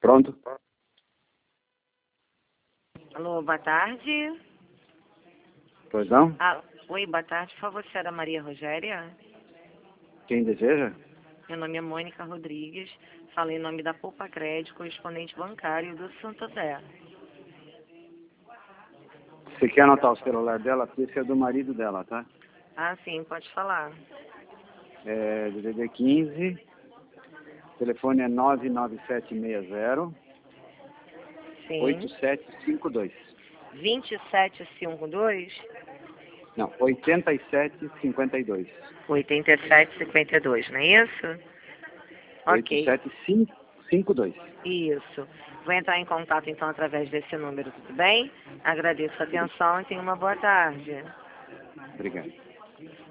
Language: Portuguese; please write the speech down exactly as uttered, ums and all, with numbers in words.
Pronto? Alô, boa tarde. Pois não? Ah, oi, boa tarde. Por favor, senhora Maria Rogéria? Quem deseja? Meu nome é Mônica Rodrigues. Falo em nome da Poupa Crédito, correspondente bancário do Santander. Você quer anotar o celular dela? Porque esse é do marido dela, tá? Ah, sim, pode falar. É D D D quinze, o telefone é nove nove sete seis zero, oito Sim. sete cinco dois. vinte e sete cinquenta e dois? Não, oitenta e sete cinquenta e dois. oitenta e sete cinquenta e dois, não é isso? Ok, oitenta e sete cinquenta e dois. isso. Vou entrar em contato então através desse número, tudo bem? Agradeço a atenção e tenha uma boa tarde. Obrigado.